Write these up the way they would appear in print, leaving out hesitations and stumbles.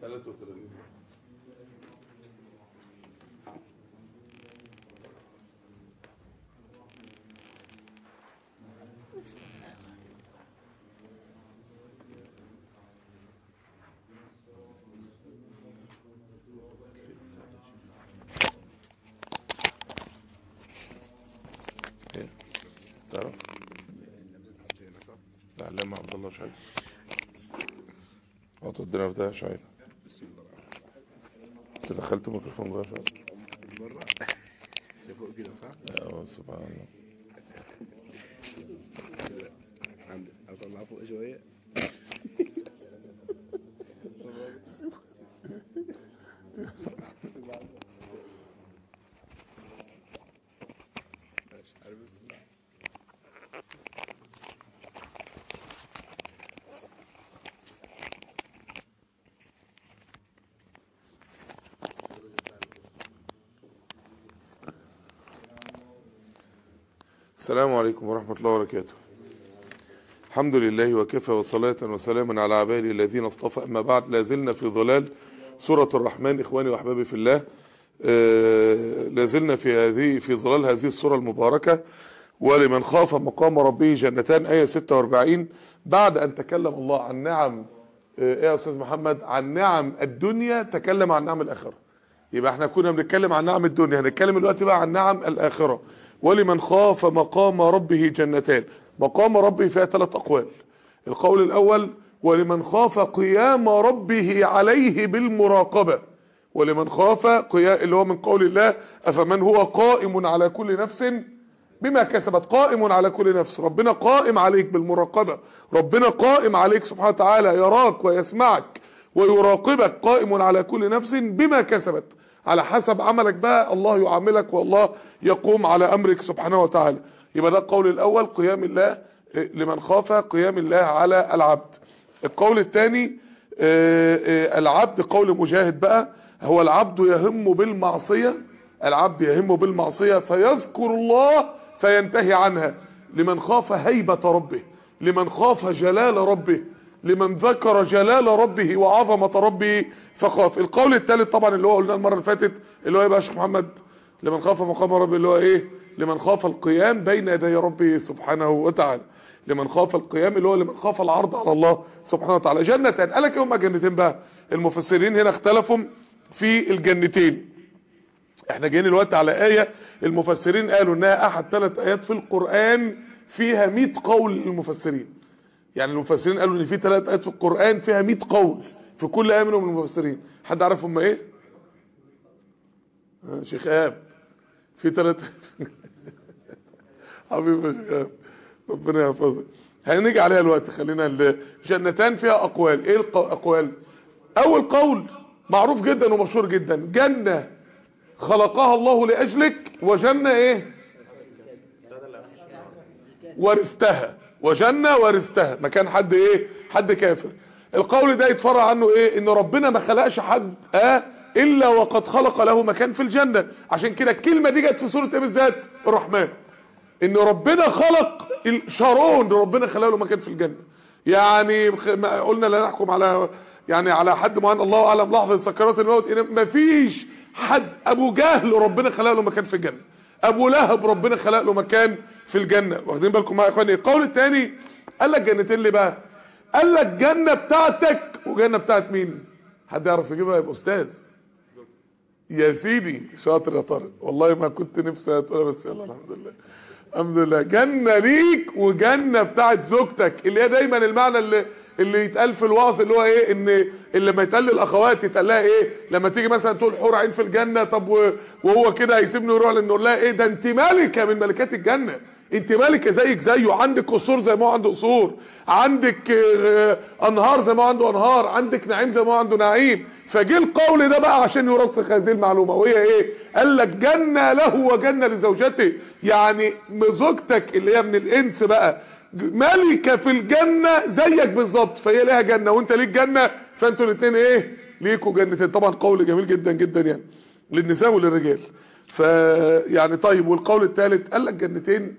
33. تعرف العلامة عبد الله شعيب الدنيا في ده شعيب. انت دخلت الميكروفون جوه شعيب بره فوق كده صح؟ سبحان الله. عندي اطلع فوق شويه. السلام عليكم ورحمة الله وبركاته. الحمد لله وكفى وصلاة وسلاما على عباده الذين اصطفى، أما بعد. لازلنا في ظلال سورة الرحمن إخواني وأحبابي في الله. لازلنا في ظلال هذه السورة المباركة. ولمن خاف مقام ربه جنتان، آية 46. بعد أن تكلم الله عن نعم يا أستاذ محمد عن نعم الدنيا، تكلم عن نعم الآخرة. يبقى احنا كنا بنتكلم عن نعم الدنيا، هنتكلم دلوقتي بقى عن نعم الآخرة. ولمن خاف مقام ربه جنتان. مقام ربه فيها 3 أقوال. القول الأول ولمن خاف قيام ربه عليه بالمراقبة. ولمن خاف قيام اللي هو من قول الله أفمن هو قائم على كل نفس بما كسبت. قائم على كل نفس، ربنا قائم عليك بالمراقبة، ربنا قائم عليك سبحانه وتعالى، يراك ويسمعك ويراقبك. قائم على كل نفس بما كسبت، على حسب عملك بقى الله يعاملك والله يقوم على أمرك سبحانه وتعالى. يبقى ده القول الأول، قيام الله لمن خاف قيام الله على العبد. القول الثاني العبد، قول مجاهد بقى، هو العبد يهم بالمعصية. العبد يهم بالمعصية فيذكر الله فينتهي عنها. لمن خاف هيبة ربه، لمن خاف جلال ربه، لمن ذكر جلال ربه وعظمة ربه فخاف. القول الثالث طبعا اللي هو قلنا المرة اللي فاتت، اللي هو ايه بقى يا شيخ محمد؟ لمن خاف مقام ربه، اللي هو ايه؟ لمن خاف القيام بين يدي ربه سبحانه وتعالى. لمن خاف القيام اللي هو لمن خاف العرض على الله سبحانه وتعالى. جنتان، قال لك ايه هما جنتين بقى؟ المفسرين هنا اختلفوا في الجنتين. احنا جايين الوقت على آية المفسرين قالوا انها احد 3 آيات في القرآن فيها 100 قول للمفسرين. يعني المفسرين قالوا ان في 3 آيات في القرآن فيها 100 قول في كل آية منهم المفسرين. حد عارف هم ايه؟ شيخ آب في 3 حبيبي شيخ آب ربنا يحفظك. هنيجي عليها الوقت. خلينا جنتان فيها اقوال. ايه الاقوال؟ اول قول معروف جدا ومشهور جدا، جنة خلقها الله لأجلك، وجنة ايه؟ ورثتها. وجنة ورثتها مكان حد ايه؟ حد كافر. القول ده يتفرع عنه ايه؟ ان ربنا ما خلقش حد الا وقد خلق له مكان في الجنة. عشان كده الكلمة دي جت في سورة ايه بالذات؟ الرحمن. ان ربنا خلق شارون، ربنا خلق له مكان في الجنة. يعني قلنا لا نحكم على يعني على حد معين، الله اعلم لحظة سكرات الموت. ما فيش حد. ابو جهل ربنا خلق له مكان في الجنة، ابو لهب ربنا خلق له مكان في الجنة. واخدين بالكم معايا يا اخواني؟ القول الثاني قال لك جنتين ليه بقى؟ قال لك جنة بتاعتك وجنة بتاعت مين؟ حد يعرف يجيبها؟ يبقى استاذ يا سيدي. شاطر يا طارق، والله ما كنت نفسي تقولها بس يلا الحمد لله. الحمد لله. جنة ليك وجنة بتاعت زوجتك، اللي هي دايما المعنى اللي يتقال في الوعظ، اللي هو ايه؟ ان اللي لما يتقال للاخوات يتقال لها ايه لما تيجي مثلا تقول حور عين في الجنة؟ طب وهو كده هيسيبني ويروح نقول لها ايه؟ ده انت مالكة من ملكات الجنة، انت مالكة زيك زيه، عندك قصور زي ما هو عنده قصور، عندك انهار زي ما هو عنده انهار، عندك نعيم زي ما هو عنده نعيم. فجه القول ده بقى عشان يرسخ هذه المعلومة، وهي ايه؟ قال لك جنة له وجنة لزوجته. يعني زوجتك اللي هي من الانس بقى ملكة في الجنة زيك بالظبط، فهي لها جنة وانت ليك جنة، فانتوا الاثنين ايه؟ ليكوا جنتين. طبعا قول جميل جدا جدا يعني للنساء وللرجال. فيعني طيب. والقول الثالث قال لك جنتين،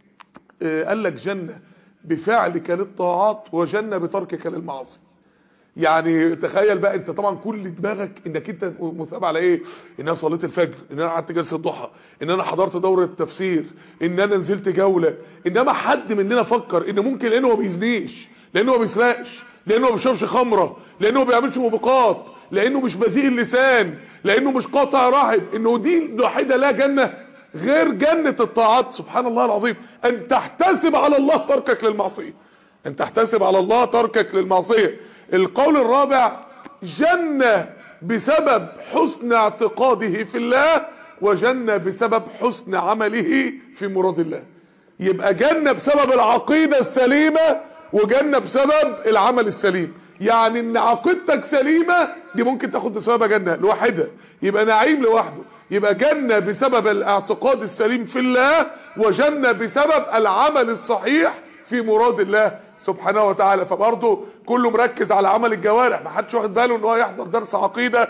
قال لك جنة بفعلك للطاعات وجنة بتركك للمعاصي. يعني تخيل بقى انت طبعا كل دماغك انك انت مثاب على ايه؟ ان انا صليت الفجر، ان انا قعدت جلسه ضحى، ان انا حضرت دوره تفسير، ان انا نزلت جوله. انما حد مننا فكر ان ممكن لانه ما بيزنيش، لانه ما بيسرقش، لانه ما بيشربش خمره، لانه ما بيعملش موبقات، لانه مش بذيء اللسان، لانه مش قاطع رحم، انه دي الوحيده لا جنه غير جنه الطاعات؟ سبحان الله العظيم. ان تحتسب على الله تركك للمعصيه، ان تحتسب على الله تركك للمعصيه. القول الرابع: جنة بسبب حسن اعتقاده في الله، وجنة بسبب حسن عمله في مراد الله. يبقى جنة بسبب العقيدة السليمة، وجنة بسبب العمل السليم. يعني ان عقيدتك سليمة دي ممكن تاخد بسببها جنة لوحدها، يبقى نعيم لوحده. يبقى جنة بسبب الاعتقاد السليم في الله، وجنة بسبب العمل الصحيح في مراد الله سبحانه وتعالى. فبرضه كله مركز على عمل الجوارح، ما حدش واخد باله ان هو يحضر درس عقيده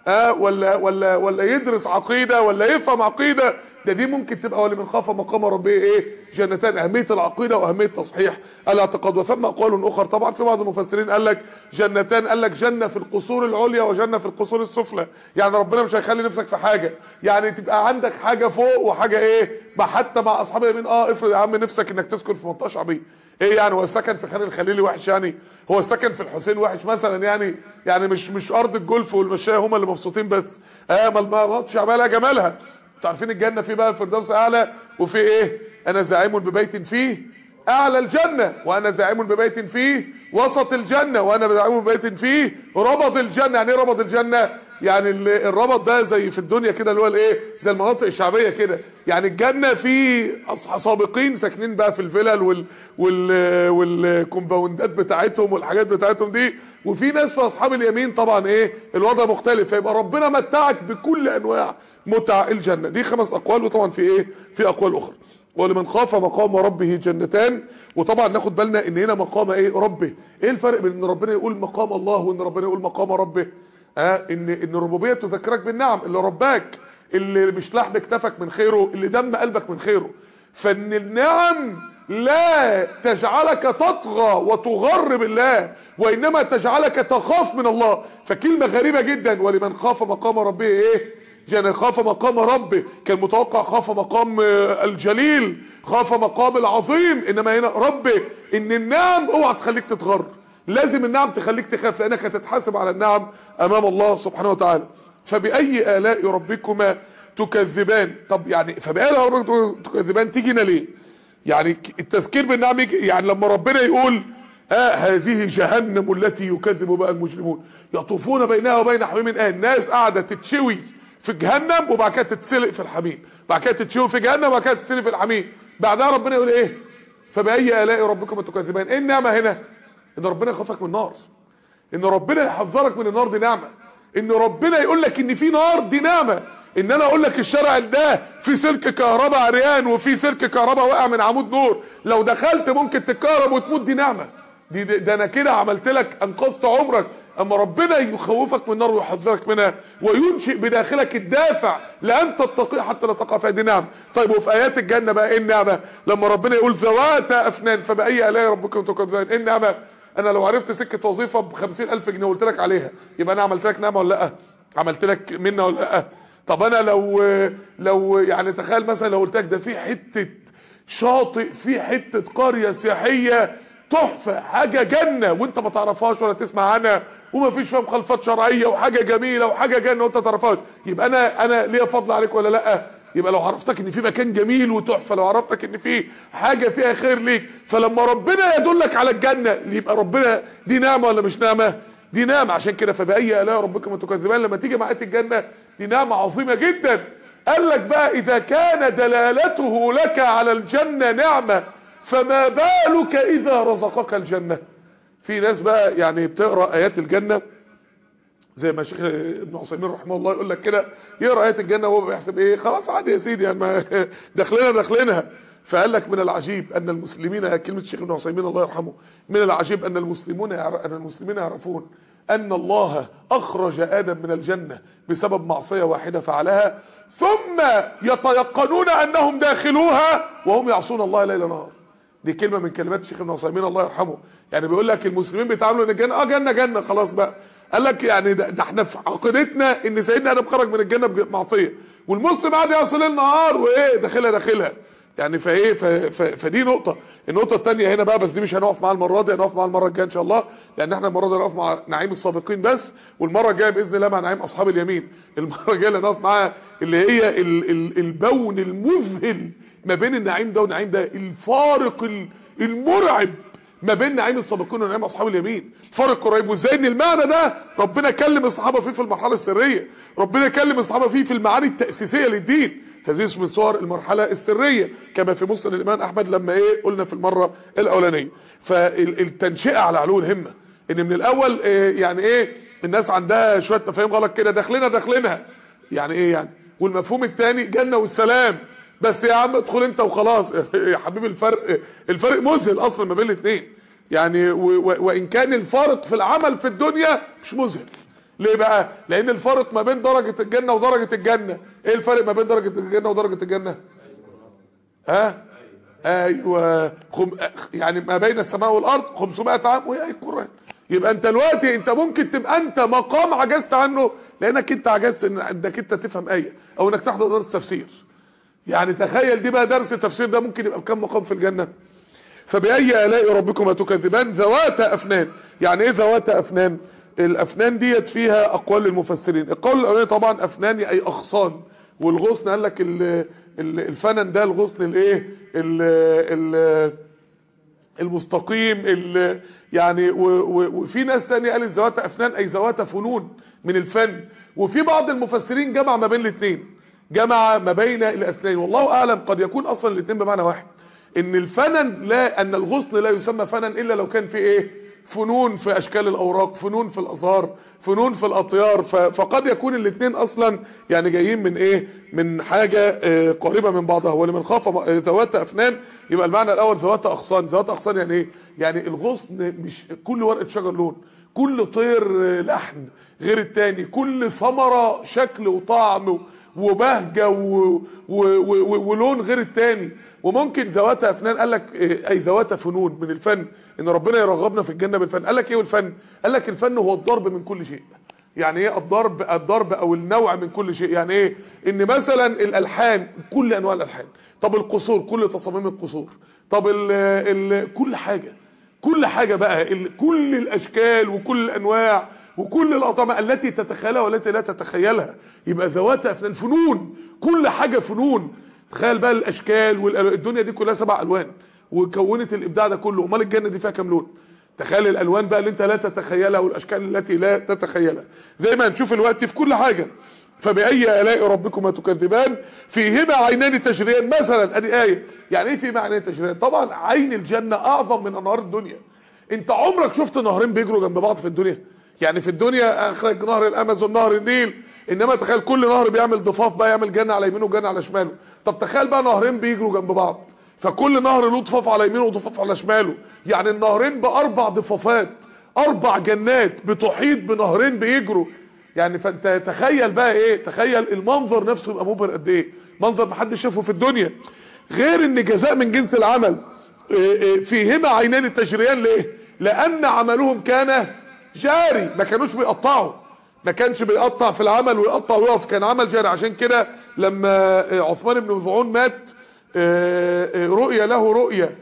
ولا يدرس عقيده ولا يفهم عقيده. دي ممكن تبقى ولمن خاف مقام ربه ايه؟ جنتان. اهميه العقيده واهميه تصحيح الاعتقاد. وثم اقوال اخر طبعا في بعض المفسرين قال لك جنتان، قال لك جنه في القصور العليا وجنه في القصور السفلى. يعني ربنا مش هيخلي نفسك في حاجه، يعني تبقى عندك حاجه فوق وحاجه ايه حتى مع اصحاب اليمين. افرض يا عم نفسك انك تسكن في منطقه شعبيه، ايه يعني هو السكن في خان الخليلي وحش؟ يعني هو السكن في الحسين وحش مثلا؟ يعني مش ارض الجولف والمشايه هم اللي مبسوطين بس؟ ما المناطق الشعبيه لها جمالها. انتوا عارفين الجنه في بقى الفردوس اعلى، وفي ايه؟ انا زعيم ببيت فيه اعلى الجنه، وانا زعيم ببيت فيه وسط الجنه، وانا زعيم ببيت فيه ربض الجنه. يعني ايه ربض الجنه؟ يعني الربط ده زي في الدنيا كده اللي هو الايه، زي المناطق الشعبيه كده. يعني الجنه في سابقين ساكنين بقى في الفلل والكومباوندات بتاعتهم والحاجات بتاعتهم دي، وفي ناس في اصحاب اليمين طبعا ايه الوضع مختلف. فيبقى ربنا متعك بكل انواع متع الجنه. دي 5 اقوال، وطبعا في ايه في اقوال اخرى. ولمن خاف مقام ربه جنتان. وطبعا ناخد بالنا ان هنا مقام ايه؟ ربه. ايه الفرق بين ان ربنا يقول مقام الله وان ربنا يقول مقام ربه؟ ان الربوبيه تذكرك بالنعم، اللي رباك، اللي مش لحم كتفك من خيره، اللي دم قلبك من خيره. فان النعم لا تجعلك تطغى وتغر بالله، وانما تجعلك تخاف من الله. فكلمه غريبه جدا، ولمن خاف مقام ربه ايه؟ يعني خاف مقام ربه، كان متوقع خاف مقام الجليل، خاف مقام العظيم، انما هنا ربه. ان النعم اوعى تخليك تتغر، لازم النعم تخليك تخاف، لانك هتتحاسب على النعم امام الله سبحانه وتعالى. فبأي آلاء ربكما تكذبان. طب يعني فبأي آلاء ربكما تكذبان تيجينا ليه؟ يعني التذكير بالنعم يعني لما ربنا يقول هذه جهنم التي يكذب بها المجرمون يطوفون بينها وبين حميم الناس قاعده تتشوي في جهنم وبعد كده تتسلق في الحميم، بعد كده تتشوي في جهنم وبعد كده تتسلق في الحميم. بعدها ربنا يقول ايه؟ فبأي آلاء ربكما تكذبان. ايه النعمه هنا؟ ان ربنا يخافك من النار، ان ربنا يحذرك من النار، دي نعمه. ان ربنا يقول لك ان في نار، دي نعمه. ان انا اقول لك الشارع ده في سلك كهرباء عريان وفي سلك كهرباء واقع من عمود نور، لو دخلت ممكن تتكهرب وتموت، دي نعمه. ده انا كده عملت لك، انقذت عمرك. اما ربنا يخوفك من النار ويحذرك منها وينشئ بداخلك الدافع لان تتقي حتى لا تقع فيها، دي نعم. طيب وفي ايات الجنه بقى ايه النعمه؟ لما ربنا يقول ذواتا افنان فبأي آلاء ربكم تكذبان، ايه النعمه؟ انا لو عرفت سكه وظيفه ب50,000 جنيه وقلت لك عليها، يبقى انا عملت لك نعمه ولا لا؟ عملت لك منه ولا لا؟ طب انا لو يعني تخيل مثلا لو قلت لك ده في حته شاطئ، في حته قريه سياحيه تحفه، حاجه جنه وانت ما تعرفهاش ولا تسمع عنها وما فيش فيها مخالفات شرعيه وحاجه جميله وحاجه جنه وانت ما تعرفهاش، يبقى انا ليا فضل عليك ولا لا؟ يبقى لو عرفتك ان في مكان جميل وتحفه، لو عرفتك ان في حاجه فيها خير ليك، فلما ربنا يدلك على الجنه يبقى ربنا دي نعمه ولا مش نعمه؟ دي نعمه. عشان كده فبأي آلاء ربكم تكذبان لما تيجي مع آية الجنه دي نعمه عظيمه جدا. قال لك بقى اذا كان دلالته لك على الجنه نعمه، فما بالك اذا رزقك الجنه. في ناس بقى يعني بتقرا ايات الجنه زي ما شيخ ابن عثيمين رحمه الله يقول لك كده، يقرا ايات الجنه وهو بيحسب ايه، خلاص عادي يا سيدي يعني داخلينها. فقال لك من العجيب ان المسلمين، كلمه الشيخ ابن عثيمين الله يرحمه، من العجيب ان المسلمين يعرفون ان الله اخرج ادم من الجنه بسبب معصيه واحده فعلها، ثم يتيقنون انهم داخلوها وهم يعصون الله ليل نهار. دي كلمه من كلمات الشيخ ابن عثيمين الله يرحمه. يعني بيقول لك المسلمين بيتعاملوا ان الجنه جنه خلاص بقى. قال لك يعني ده احنا في عقيدتنا ان سيدنا ادم خرج من الجنه بمعصيه، والمسلم قاعد يصل النهار وايه داخلها يعني. فايه فدي نقطه. النقطه الثانيه هنا بقى، بس دي مش هنقف معاها المره دي، هنقف معاها المره الجايه ان شاء الله، لان احنا المره دي هنقف مع نعيم السابقين بس، والمره الجايه باذن الله مع نعيم اصحاب اليمين. المره الجايه اللي هنقف معاها اللي هي البون المذهل ما بين النعيم ده والنعيم ده، الفارق المرعب ما بين نعيم السابقين ونعيم اصحاب اليمين، فرق قريب. وازاي ان المعنى ده ربنا كلم الصحابه فيه في المرحله السريه، ربنا كلم الصحابه فيه في المعاني التاسيسيه للدين. هذه من صور المرحله السريه كما في مسند الامام احمد لما ايه قلنا في المره الاولانيه. فالتنشئه على علو الهمه، ان من الاول يعني ايه الناس عندها شويه مفاهيم غلط كده، داخلينها يعني ايه يعني. والمفهوم الثاني جنه والسلام، بس يا عم ادخل انت وخلاص يا حبيبي. الفرق مذهل اصلا ما بين الاثنين يعني. وان كان الفارق في العمل في الدنيا مش مذهل. ليه بقى؟ لان الفارق ما بين درجة الجنة ودرجة الجنة. ايه الفرق ما بين درجة الجنة ودرجة الجنة؟ ايوه يعني ما بين السماء والارض 500 عام، وهي القرآن. يبقى انت دلوقتي انت ممكن تبقى انت مقام عجزت عنه، لانك انت عجزت انك انت تفهم ايه، او انك تحضر درس تفسير. يعني تخيل دي بقى درس التفسير ده ممكن يبقى بكم مقام في الجنة. فبأي آلاء ربكما تكذبان ذوات أفنان. يعني ايه ذوات أفنان؟ الأفنان ديت فيها أقوال للمفسرين. القول الأولاني طبعا أفنان أي أغصان، والغصن قال لك الفنن ده الغصن الايه المستقيم يعني. وفي ناس تانية قالت ذوات أفنان أي ذوات فنون من الفن. وفي بعض المفسرين جمع ما بين الاثنين، جمع ما بين الأثنين، والله أعلم قد يكون أصلا الاثنين بمعنى واحد. ان الفنن لا، ان الغصن لا يسمى فنن الا لو كان في ايه فنون في اشكال الاوراق، فنون في الازهار، فنون في الاطيار. فقد يكون الاثنين اصلا يعني جايين من ايه، من حاجة قريبة من بعضها. ولمن خاف ذوات افنان يبقى المعنى الاول ذوات اغصان. ذوات اغصان يعني ايه؟ يعني الغصن مش كل ورقة شجر لون، كل طير لحن غير التاني، كل ثمرة شكل وطعم وبهجة ولون غير التاني. وممكن ذوات افنان قال لك اي ذوات فنون من الفن، ان ربنا يرغبنا في الجنه بالفن. قال لك ايه الفن؟ قال لك الفن هو الضرب من كل شيء. يعني ايه الضرب او النوع من كل شيء؟ يعني ايه؟ ان مثلا الالحان كل انواع الالحان، طب القصور كل تصاميم القصور، طب كل حاجه بقى كل الاشكال وكل الانواع وكل الاطعمه التي تتخيلها والتي لا تتخيلها. يبقى ذوات افنان فنون، كل حاجه فنون. تخيل بقى الاشكال والدنيا دي كلها 7 الوان وكونت الابداع ده كله، امال الجنه دي فيها كام لون؟ تخيل الالوان بقى اللي انت لا تتخيلها والاشكال التي لا تتخيلها، زي ما هنشوف الوقت في كل حاجه. فبأي آلاء ربكما تكذبان فيهما عينان تجريان مثلا. ادي ايه. يعني ايه فيهما عينان تجريان؟ طبعا عين الجنه اعظم من انهار الدنيا. انت عمرك شفت نهرين بيجروا جنب بعض في الدنيا؟ يعني في الدنيا اخرج نهر الامازون، نهر النيل، انما تخيل كل نهر بيعمل ضفاف بقى، يعمل جنه على يمينه وجنه على شماله. طب تخيل بقى نهرين بيجروا جنب بعض، فكل نهر له ضفاف على يمينه وضفاف على شماله. يعني النهرين ب4 ضفافات، 4 جنات بتحيط بنهرين بيجروا. يعني فانت تخيل بقى ايه، تخيل المنظر نفسه يبقى مبهر قد ايه، منظر محدش شافه في الدنيا. غير ان جزاء من جنس العمل. فيهما عينان تجريان. ليه؟ لان عملهم كان جاري، ما كانوش بيقطعوا، ما كانش بيقطع في العمل ويقطع ويقف، كان عمل جاري. عشان كده لما عثمان بن مظعون مات رؤية له رؤية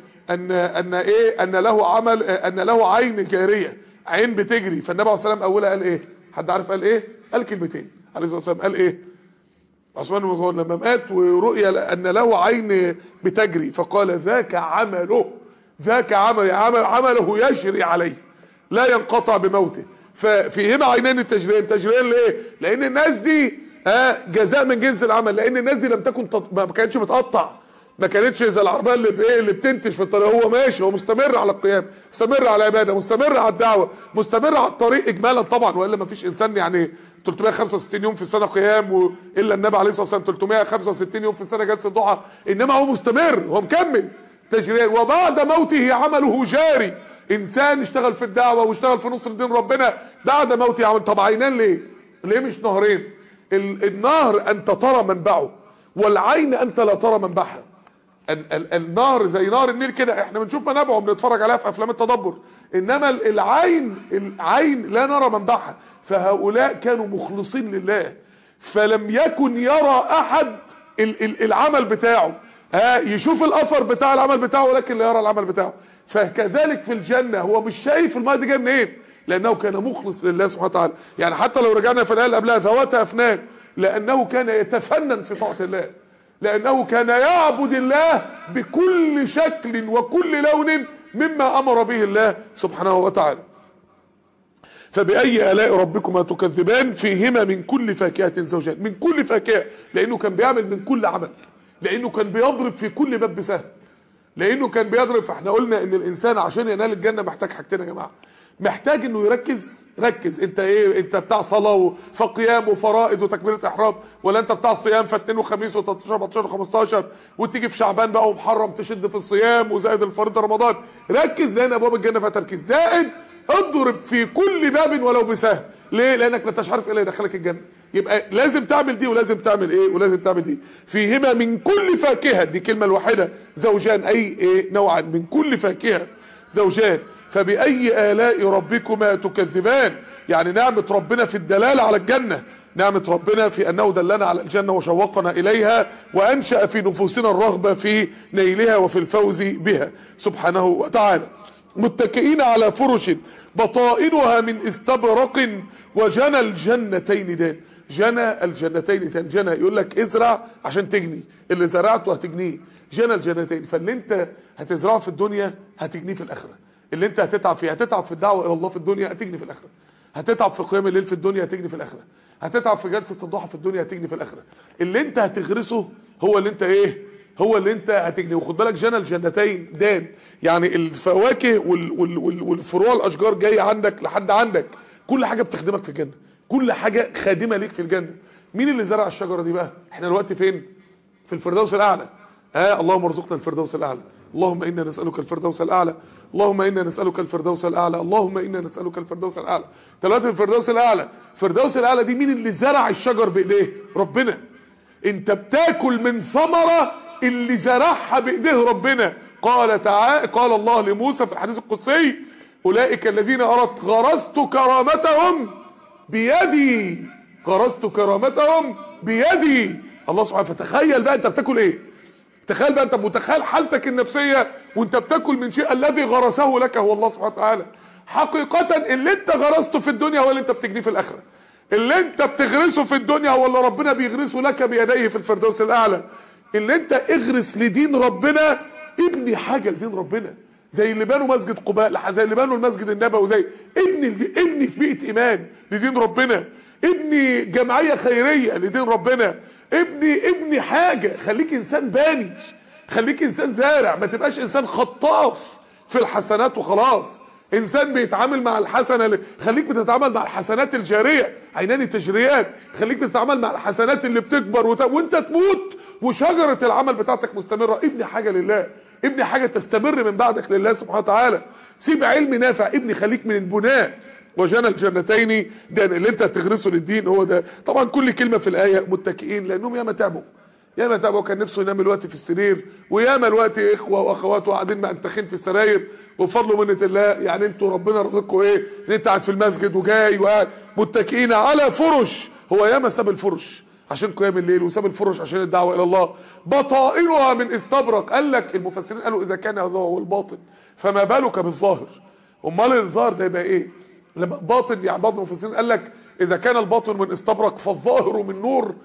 ان له عمل، ان له عين جارية، عين بتجري. فالنبي عليه الصلاه والسلام اولها قال ايه؟ حد عارف قال ايه؟ قال كلمتين عليه الصلاه والسلام. قال ايه عثمان بن مظعون لما مات ورؤية ان له عين بتجري؟ فقال ذاك عمله، ذاك عمله يجري عليه لا ينقطع بموته. ففيهما عينان تجريان. تجريان ليه؟ لان الناس دي جزاء من جنس العمل، لان الناس دي لم تكن ما كانتش بتقطع، ما كانتش زي العربيه اللي بتنتش في الطريق. هو ماشي، هو مستمر على القيام، مستمر على العباده، مستمر على الدعوه، مستمر على الطريق اجمالا طبعا، والا ما فيش انسان يعني 365 يوم في السنه قيام، الا النبي عليه الصلاه والسلام 365 يوم في السنه جلسه ضحى، انما هو مستمر، هو مكمل تجريان. وبعد موته عمله جاري. انسان اشتغل في الدعوه واشتغل في نصر دين ربنا بعد موته عمل. طب عينان ليه؟ ليه مش نهرين؟ النهر انت ترى منبعه، والعين انت لا ترى منبعها. النهر زي نهر النيل كده، احنا بنشوف منابعه وبنتفرج عليها في افلام التدبر، انما العين لا نرى منبعها. فهؤلاء كانوا مخلصين لله، فلم يكن يرى احد العمل بتاعه، يشوف الاثر بتاع العمل بتاعه ولكن لا يرى العمل بتاعه. فكذلك في الجنة هو مش شايف الماء دي جايه منين، لانه كان مخلص لله سبحانه وتعالى. يعني حتى لو رجعنا في الايه اللي قبلها ذوات افنان، لانه كان يتفنن في طاعه الله، لانه كان يعبد الله بكل شكل وكل لون مما امر به الله سبحانه وتعالى. فبأي آلاء ربكما تكذبان فيهما من كل فاكهة زوجان، من كل فاكهة، لانه كان بيعمل من كل عمل، لانه كان بيضرب في كل باب بسهم، لانه كان بيضرب. فاحنا قلنا ان الانسان عشان ينال الجنة محتاج حاجتين يا جماعة، محتاج انه ركز انت ايه، انت بتاع صلاة فقيام وفرائض وتكبيرة احرام، ولا انت بتاع صيام فاثنين وخميس و13 14 و15، وتيجي في شعبان بقى ومحرم تشد في الصيام وزائد الفريضه رمضان. ركز لان ابواب الجنة فيها تركيز، زائد اضرب في كل باب ولو بسهم. ليه؟ لانك ما انتش عارف ايه اللي يدخلك الجنة، يبقى لازم تعمل دي ولازم تعمل ايه ولازم تعمل دي. فيهما من كل فاكهة، دي كلمة الواحدة، زوجان اي ايه نوعا، من كل فاكهة زوجان. فبأي آلاء ربكما تكذبان، يعني نعمة ربنا في الدلالة على الجنة، نعمة ربنا في أنه دلنا على الجنة وشوقنا إليها وأنشأ في نفوسنا الرغبة في نيلها وفي الفوز بها سبحانه وتعالى. متكئين على فرش بطائنها من استبرق وجنى الجنتين دان. جنى الجنتين دان، جنى يقول لك ازرع عشان تجني، اللي زرعته هتجنيه. جنى الجنتين، فاللي انت هتزرعه في الدنيا هتجنيه في الآخرة، اللي انت هتتعب فيه، هتتعب في الدعوة الى الله في الدنيا هتجني في الاخره، هتتعب في قيام الليل في الدنيا هتجني في الاخره، هتتعب في جلسه الضحى في الدنيا هتجني في الاخره. اللي انت هتغرسه هو اللي انت ايه، هو اللي انت هتجني. وخد بالك جنى الجنتين دان، يعني الفواكه والفروع الاشجار جايه عندك لحد عندك، كل حاجه بتخدمك في الجنه، كل حاجه خادمه ليك في الجنه. مين اللي زرع الشجره دي بقى؟ احنا دلوقتي فين؟ في الفردوس الاعلى. اللهم ارزقنا الفردوس الاعلى، اللهم إنا نسألك الفردوس الأعلى، اللهم إنا نسألك الفردوس الأعلى، اللهم إنا نسألك الفردوس الأعلى. دلوقتي الفردوس الأعلى، الفردوس الأعلى دي مين اللي زرع الشجر بإيديه؟ ربنا. انت بتاكل من ثمرة اللي زرعها بإيديه ربنا. قال تعالى، قال الله لموسى في الحديث القدسي: أولئك الذين أردت غرست كرامتهم بيدي، غرست كرامتهم بيدي. الله سبحانه. فتخيل بقى انت بتاكل ايه، تخيل بقى انت متخيل حالتك النفسية وانت بتاكل من شيء الذي غرسه لك هو الله سبحانه وتعالى. حقيقة اللي انت غرسته في الدنيا هو اللي انت بتجنيه في الاخرة، اللي انت بتغرسه في الدنيا هو اللي ربنا بيغرسه لك بيديه في الفردوس الاعلى. اللي انت اغرس لدين ربنا، ابني حاجة لدين ربنا، زي اللي بانوا مسجد قباء، زي اللي بانوا المسجد النبوي، زي ابني في بيئة ايمان لدين ربنا، ابني جمعية خيرية لدين ربنا، ابني حاجة. خليك انسان باني، خليك انسان زارع، ما تبقاش انسان خطاف في الحسنات وخلاص، انسان بيتعامل مع الحسنة. خليك بتتعامل مع الحسنات الجارية، عينان تجريات. خليك بتتعامل مع الحسنات اللي بتكبر وانت تموت وشجرة العمل بتاعتك مستمرة. ابني حاجة لله، ابني حاجة تستمر من بعدك لله سبحانه وتعالى. سيب علم نافع، ابني خليك من البناء. وجنى الجنتين ده اللي انت هتغرسه للدين هو ده. طبعا كل كلمة في الآية متكئين، لانهم ياما تعبوا كان نفسه ينام الوقت في السرير، وياما الوقت اخوة واخوات وقاعدين مأنتخين في السراير، وبفضل منة الله يعني انتوا ربنا رزقكم ايه ان انت قاعد في المسجد وجاي وقاعد متكئين على فرش. هو ياما ساب الفرش عشان قيام الليل، وساب الفرش عشان الدعوة الى الله. بطائنها من استبرق. قال لك المفسرين قالوا اذا كان هذا هو الباطن فما بالك بالظاهر. امال الظاهر ده يبقى ايه؟ لما باطن، يعني بعض المفسرين قال لك اذا كان الباطن من استبرق فالظاهر من نور،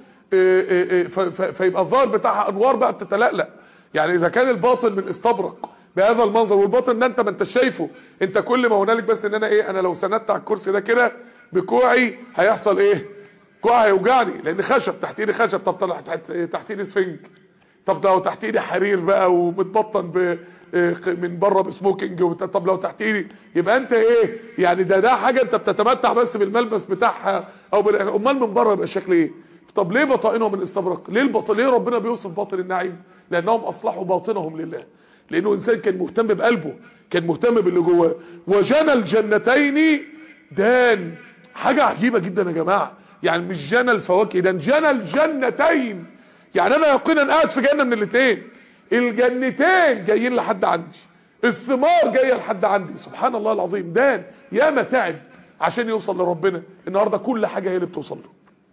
فيبقى الظاهر بتاعها انوار بقى بتتلألأ. يعني اذا كان الباطن من استبرق بهذا المنظر، والباطن ده انت ما انتش شايفه، انت كل ما هنالك بس ان انا ايه، انا لو سندت على الكرسي ده كده بكوعي هيحصل ايه؟ كوعي هيوجعني لان خشب تحت ايدي، خشب. طب طلع تحت ايدي سفنج، طب لو تحت ايدي حرير بقى ومتبطن من بره بسموكينج، طب لو تحت ايدي يبقى انت ايه يعني؟ ده حاجه انت بتتمتع بس بالملبس بتاعها او امال من بره يبقى الشكل ايه؟ طب ليه بطائنهم من استبرق؟ ليه ربنا بيوصف باطن النعيم؟ لانهم اصلحوا باطنهم لله، لانه انسان كان مهتم بقلبه، كان مهتم باللي جواه. وجنى الجنتين دان. حاجه عجيبه جدا يا جماعه، يعني مش جنى الفواكه، ده جنى الجنتين. يعني انا يقينا قاعد في جنه من الاثنين، الجنتين جايين لحد عندي، الثمار جايه لحد عندي. سبحان الله العظيم، ده ياما تعب عشان يوصل لربنا، النهارده كل حاجه هي اللي بتوصل له.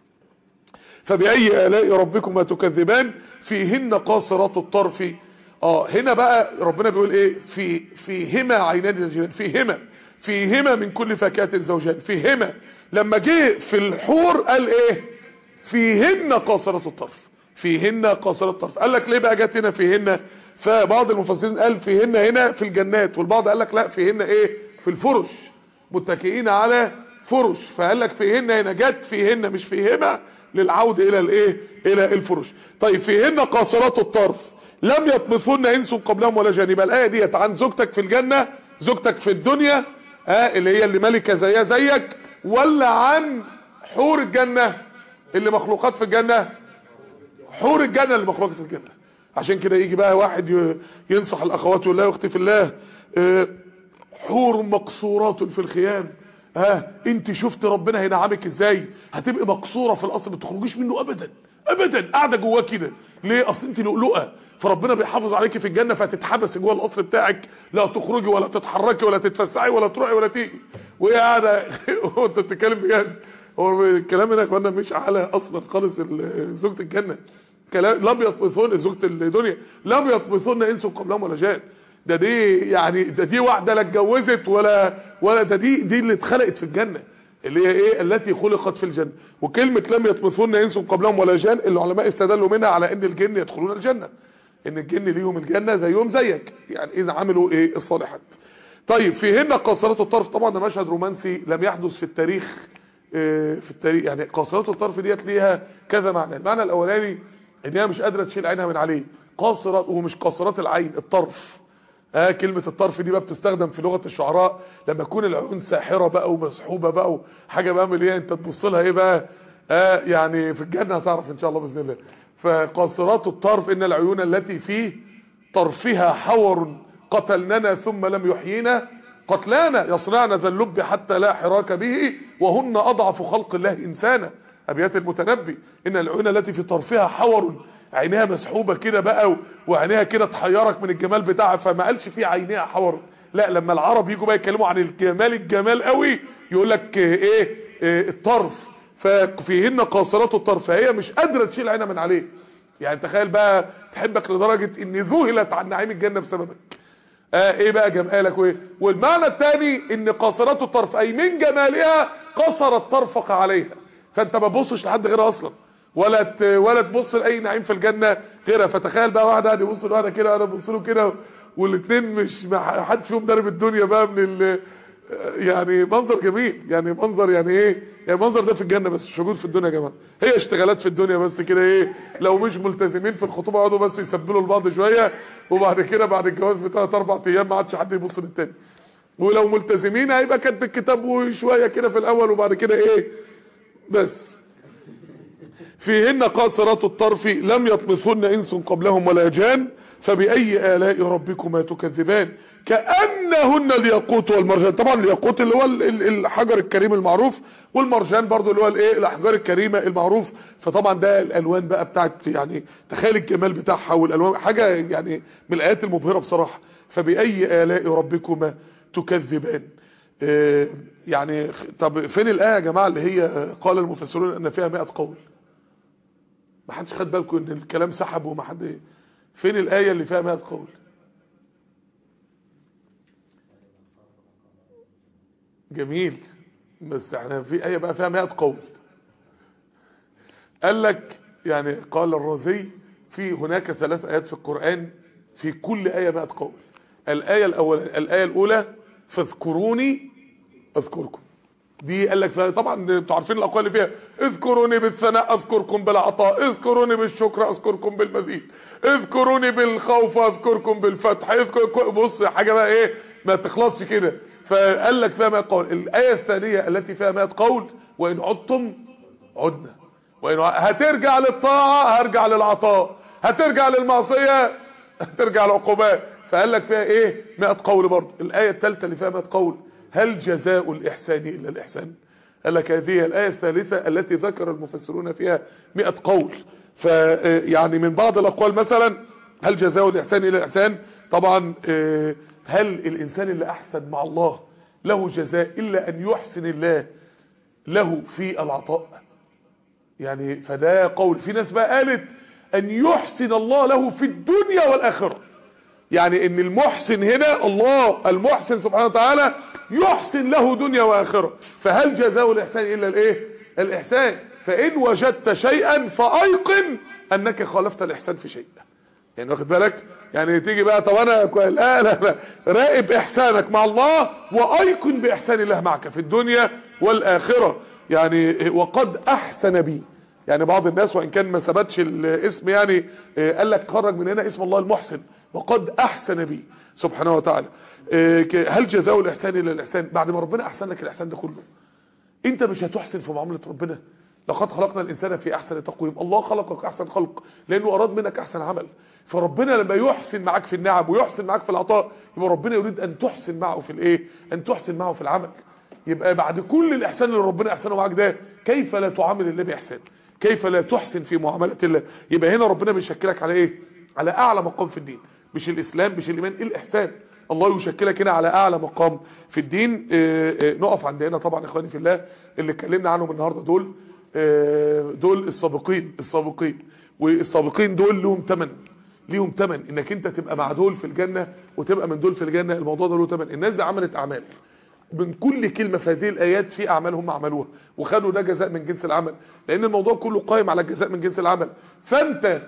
فبأي آلاء ربكما تكذبان فيهن قاصرات الطرف. هنا بقى ربنا بيقول ايه؟ فيهما عينان تجريان، فيهما من كل فاكهة زوجان. فيهما لما جه في الحور قال ايه؟ فيهن قاصرات الطرف، فيهن قاصرات الطرف. قال لك ليه بقى جت هنا فيهن؟ فبعض المفسرين قال فيهن هنا في الجنات، والبعض قال لك لا فيهن ايه؟ في الفرش، متكئين على فرش. فقال لك فيهن هنا جت فيهن مش فيهما للعود الى الايه؟ الى الفرش. طيب فيهن قاصرات الطرف لم يطمثن انس قبلهم ولا جان. يبقى الايه ديت عن زوجتك في الجنه، زوجتك في الدنيا اللي هي اللي ملكه زيها زيك، ولا عن حور الجنه اللي مخلوقات في الجنه؟ حور الجنه اللي مخلوقات في الجنه. عشان كده يجي بقى واحد ينصح الاخوات يقول لها يا اختي في الله حور مقصورات في الخيام. انت شفت ربنا هينعمك ازاي؟ هتبقى مقصوره في القصر ما تخرجيش منه ابدا ابدا، قاعده جواه كده. ليه؟ اصل انت لؤلؤه، فربنا بيحافظ عليكي في الجنه، فتتحبس جوه القصر بتاعك، لا تخرجي ولا تتحركي ولا تتفسحي ولا تروحي ولا تيجي، وهي قاعده. انت بتتكلم بجد؟ هو الكلام هنا يا اخوانا مش على اصلا خالص زوجة الجنه، كلام لم يطمثن زوجة الدنيا لم يطمثن انس قبلهم ولا جان. ده دي يعني دي واحده لا اتجوزت ولا ده دي اللي اتخلقت في الجنه، اللي هي ايه؟ التي خلقت في الجنه. وكلمه لم يطمثن انس قبلهم ولا جان العلماء استدلوا منها على ان الجن يدخلون الجنه، ان الجن ليهم الجنه زيهم زيك، يعني اذا عملوا ايه؟ الصالحات. طيب فيهن قاصرات الطرف، طبعا ده مشهد رومانسي لم يحدث في التاريخ. يعني قاصرات الطرف ديت ليها كذا معنى. المعنى الاولاني ان هي مش قادره تشيل عينها من عليه، قاصرات ومش قاصرات العين، الطرف. كلمة الطرف دي بقى بتستخدم في لغة الشعراء لما تكون العيون ساحرة بقى ومسحوبة بقى وحاجة بقى من ايه، انت تبص لها ايه بقى؟ يعني في الجنة هتعرف ان شاء الله باذن الله. فقاصرات الطرف ان العيون التي في طرفها حور قتلننا ثم لم يحيينا قتلانا يصنعن ذا اللب حتى لا حراك به وهن اضعف خلق الله انسانا. ابيات المتنبي ان العيون التي في طرفها حور، عينيها مسحوبه كده بقى وعينيها كده تحيرك من الجمال بتاعها. فما قالش في عينيها حور، لا، لما العرب يجوا بقى يتكلموا عن الجمال قوي يقول لك ايه الطرف. ففيهن قاصرات الطرف، فهي مش قادره تشيل عينها من عليه. يعني تخيل بقى تحبك لدرجه ان ذهلت عن نعيم الجنه بسببك. ايه بقى جمالك وايه؟ والمعنى الثاني ان قاصرات الطرف اي من جمالها قصرت طرفك عليها، فانت ما تبصش لحد غيرها اصلا ولا تبص لاي نعيم في الجنه غيرها. فتخيل بقى واحد قاعد يبص لواحده كده وانا ببص له كده، والاثنين مش ما حدش فيهم ضارب الدنيا بقى من يعني منظر جميل، يعني منظر يعني ايه؟ يعني المنظر ده في الجنه بس مش موجود في الدنيا يا جماعه. هي اشتغالات في الدنيا بس كده ايه، لو مش ملتزمين في الخطوبه يقعدوا بس يسبلوا لبعض شويه، وبعد كده بعد الجواز بثلاث اربع ايام ما عادش حد يبص للتاني. ولو ملتزمين هيبقى كاتب الكتاب وشويه كده في الاول وبعد كده ايه بس. فيهن قاصرات الطرف لم يطمثن انس قبلهم ولا جان فبأي آلاء ربكما تكذبان كأنهن الياقوت والمرجان. طبعا الياقوت اللي هو الحجر الكريم المعروف، والمرجان برضو اللي هو الايه الاحجار الكريمه المعروف. فطبعا ده الالوان بقى بتاعت، يعني تخيل الجمال بتاعها والالوان، حاجه يعني من الايات المبهره بصراحه. فبأي آلاء ربكما تكذبان. يعني طب فين الايه يا جماعه اللي هي قال المفسرون ان فيها 100 قول؟ ما حدش خد بالكم ان الكلام سحب وما حد. فين الايه اللي فيها 100 قول؟ جميل، بس احنا في ايه بقى فيها 100 قول. قال لك يعني قال الرازي في هناك 3 ايات في القرآن في كل ايه 100 قول. الايه الاولى فاذكروني اذكركم، دي قال لك فيها طبعا انتوا عارفين الاقوال اللي فيها اذكروني بالثناء اذكركم بالعطاء، اذكروني بالشكر اذكركم بالمزيد، اذكروني بالخوف اذكركم بالفتح، اذكركم. بص حاجه بقى ايه ما تخلصش كده. فقال لك فيها 100 قول. الايه الثانيه التي فيها 100 قول وان عدتم عدنا، وان هترجع للطاعه هرجع للعطاء، هترجع للمعصيه هترجع للعقوبات. فقال لك فيها ايه 100 قول برضه. الايه الثالثه اللي فيها 100 قول هل جزاء الإحسان إلا الإحسان؟ قال لك هذه الآية الثالثة التي ذكر المفسرون فيها 100 قول. فيعني من بعض الأقوال مثلا هل جزاء الإحسان إلا الإحسان؟ طبعا هل الإنسان اللي أحسن مع الله له جزاء إلا أن يحسن الله له في العطاء؟ يعني فده قول. في ناس بقى قالت أن يحسن الله له في الدنيا والآخرة، يعني ان المحسن هنا الله المحسن سبحانه وتعالى يحسن له دنيا واخره. فهل جزاء الاحسان الا الايه؟ الاحسان. فان وجدت شيئا فايقن انك خالفت الاحسان في شيء. يعني واخد بالك؟ يعني تيجي بقى طب انا لا راقب احسانك مع الله وايقن باحسان الله معك في الدنيا والاخره. يعني وقد احسن بي، يعني بعض الناس وان كان ما ثبتش الاسم يعني قال لك خرج من هنا اسم الله المحسن، وقد احسن بي سبحانه وتعالى. هل جزاء الاحسان الا الاحسان؟ بعد ما ربنا احسن لك الاحسان ده كله انت مش هتحسن في معامله ربنا؟ لقد خلقنا الانسان في احسن تقويم. الله خلقك احسن خلق لانه اراد منك احسن عمل. فربنا لما يحسن معاك في النعم ويحسن معاك في العطاء يبقى ربنا يريد ان تحسن معه في الايه؟ ان تحسن معه في العمل. يبقى بعد كل الاحسان اللي ربنا احسنه معاك ده كيف لا تعامل الله باحسان؟ كيف لا تحسن في معامله الله؟ يبقى هنا ربنا بيشكلك على ايه؟ على اعلى مقام في الدين، مش الاسلام مش الايمان، الاحسان. الله يشكلك هنا على اعلى مقام في الدين. نقف عند هنا طبعا اخواني في الله. اللي اتكلمنا عنهم النهارده دول السابقين والسابقين دول ليهم ثمن انك انت تبقى مع دول في الجنه وتبقى من دول في الجنه. الموضوع ده له ثمن. الناس دي عملت اعمال، من كل كلمه في هذه الايات في اعمال هم عملوها وخدوا ده جزاء من جنس العمل، لان الموضوع كله قائم على الجزاء من جنس العمل. فانت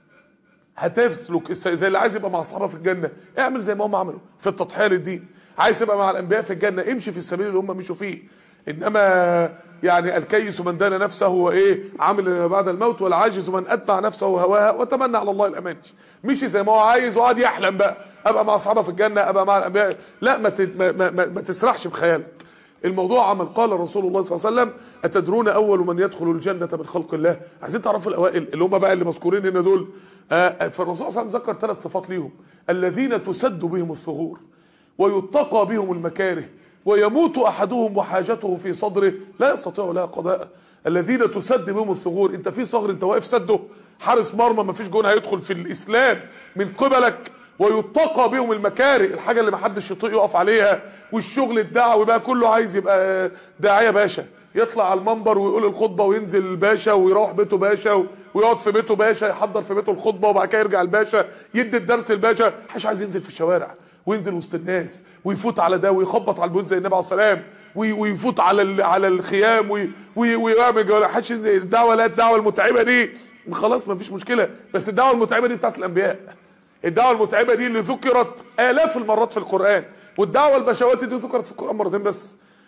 هتسلك زي اللي عايز يبقى مع اصحابه في الجنه، اعمل زي ما هم عملوا في التضحيه للدين. عايز تبقى مع الانبياء في الجنه، امشي في السبيل اللي هم مشوا فيه. انما يعني الكيس من دان نفسه وايه عامل بعد الموت، والعاجز من اتبع نفسه هواها وتمنى على الله الاماني. مشي زي ما هو عايز وقعد يحلم بقى ابقى مع اصحابه في الجنه، ابقى مع الانبياء. لا ما تسرحش بخيالك. الموضوع عمل. قال رسول الله صلى الله عليه وسلم اتدرون اول من يدخل الجنه من خلق الله؟ عايزين تعرفوا الاوائل اللي هم بقى اللي مذكورين هنا دول. فالرسول صلى الله عليه وسلم ذكر 3 صفات ليهم: الذين تسد بهم الثغور ويتقى بهم المكاره ويموت احدهم وحاجته في صدره لا يستطيع لها قضاء. الذين تسد بهم الثغور، انت في ثغر انت واقف سده، حارس مرمى ما فيش جون هيدخل في الاسلام من قبلك. ويتقى بهم المكاره، الحاجه اللي ما حدش يطيق يقف عليها. والشغل الدعوي بقى كله عايز يبقى داعيه باشا، يطلع على المنبر ويقول الخطبه وينزل باشا ويروح بيته باشا ويقعد في بيته باشا، يحضر في بيته الخطبه وبعد كده يرجع الباشا يدي الدرس الباشا. محدش عايز ينزل في الشوارع وينزل وسط الناس ويفوت على ده ويخبط على البيوت زي النبي عليه الصلاه والسلام ويفوت على الخيام ويعمل حدش. الدعوه لا، الدعوه المتعبه دي خلاص ما فيش مشكله، بس الدعوه المتعبه دي بتاعت الانبياء. الدعوه المتعبه دي اللي ذكرت آلاف المرات في القرآن، والدعوه البشواتي دي ذكرت في القرآن مرتين بس.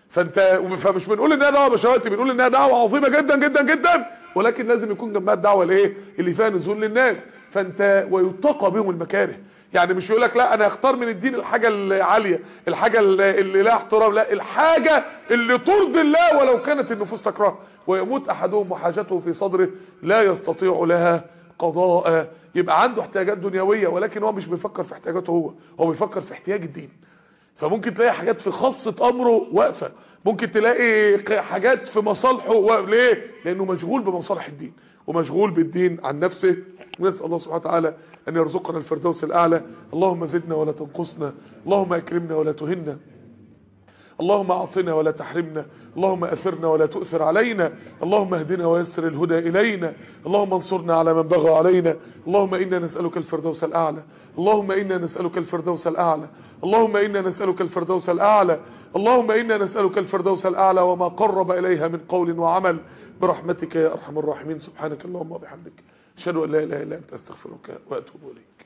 فمش بنقول انها دعوه بشواتي، بنقول انها دعوه عظيمه جدا جدا جدا، ولكن لازم يكون جنبها الدعوه الايه اللي فيها نزول للناس. فانت ويتقى بهم المكاره، يعني مش يقول لك لا انا هختار من الدين الحاجه العاليه، الحاجه اللي لها احترام، لا الحاجه اللي ترضي الله ولو كانت النفوس تكرهها. ويموت احدهم وحاجته في صدره لا يستطيع لها قضاء. يبقى عنده احتياجات دنيويه ولكن هو مش بيفكر في احتياجاته، هو بيفكر في احتياج الدين. فممكن تلاقي حاجات في خاصه امره واقفه، ممكن تلاقي حاجات في مصالحه ليه؟ لانه مشغول بمصالح الدين ومشغول بالدين عن نفسه. نسال الله سبحانه وتعالى ان يرزقنا الفردوس الاعلى. اللهم زدنا ولا تنقصنا، اللهم اكرمنا ولا تهنا، اللهم اعطنا ولا تحرمنا، اللهم اثرنا ولا تؤثر علينا، اللهم اهدنا ويسر الهدى الينا، اللهم انصرنا على من بغى علينا. اللهم انا نسالك الفردوس الاعلى، اللهم انا نسالك الفردوس الاعلى، اللهم انا نسالك الفردوس الاعلى، اللهم انا نسالك الفردوس الاعلى وما قرب اليها من قول وعمل برحمتك يا ارحم الراحمين. سبحانك اللهم وبحمدك اشهد ان لا اله الا انت استغفرك واتوب اليك.